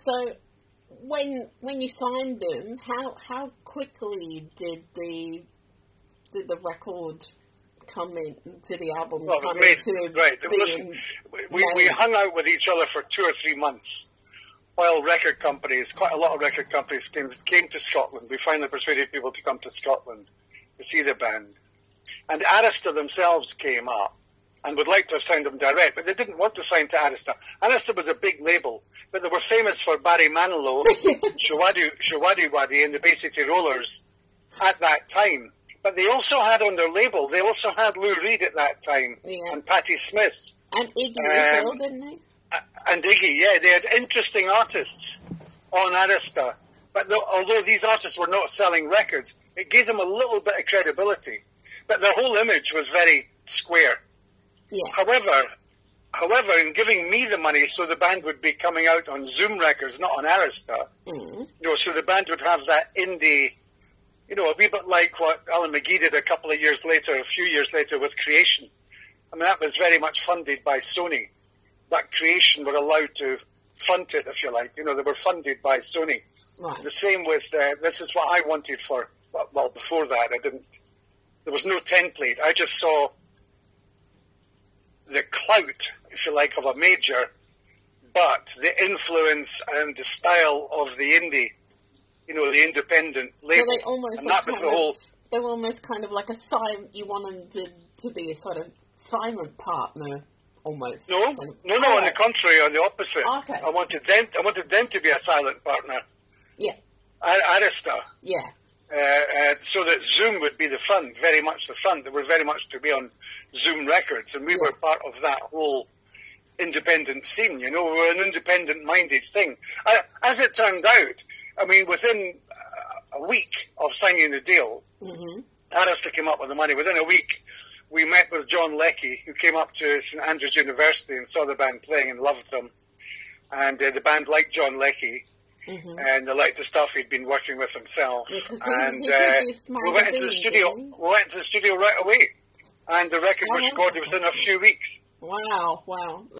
So when you signed them, how quickly did the record come into the album? Well, it was made, right. Listen, we hung out with each other for 2 or 3 months while record companies, quite a lot of record companies came to Scotland. We finally persuaded people to come to Scotland to see the band. And Arista themselves came up and would like to have signed them direct, but they didn't want to sign to Arista. Arista was a big label, but they were famous for Barry Manilow, Shawadi Wadi, and the Bay City Rollers at that time. But they also had on their label, they also had Lou Reed at that time, and Patti Smith. And Iggy as well, didn't they? And Iggy, yeah, they had interesting artists on Arista. But although these artists were not selling records, it gave them a little bit of credibility. But their whole image was very square. Yeah. However, in giving me the money so the band would be coming out on Zoom Records, not on Arista, so the band would have that indie, a wee bit like what Alan McGee did a few years later with Creation. I mean, that was very much funded by Sony. That Creation were allowed to fund it, if you like. They were funded by Sony. Right. The same with, this is what I wanted for, well, before that, there was no template. I just saw the clout, if you like, of a major, but the influence and the style of the indie, the independent label. So they almost and that was the whole... They were almost kind of like a silent, you want them to be a sort of silent partner, almost. No, on the contrary, on the opposite. Okay. I wanted them to be a silent partner. Yeah. Arista. Yeah. So that Zoom would be the front, very much the front. They were very much to be on Zoom Records, and we were part of that whole independent scene, we were an independent-minded thing. As it turned out, I mean, within a week of signing the deal, Arista came up with the money. Within a week, we met with John Leckie, who came up to St Andrews University and saw the band playing and loved them. And the band liked John Leckie. And they liked the stuff he'd been working with himself. He we went into the studio. We went into the studio right away, and the record was recorded within a few weeks. Wow!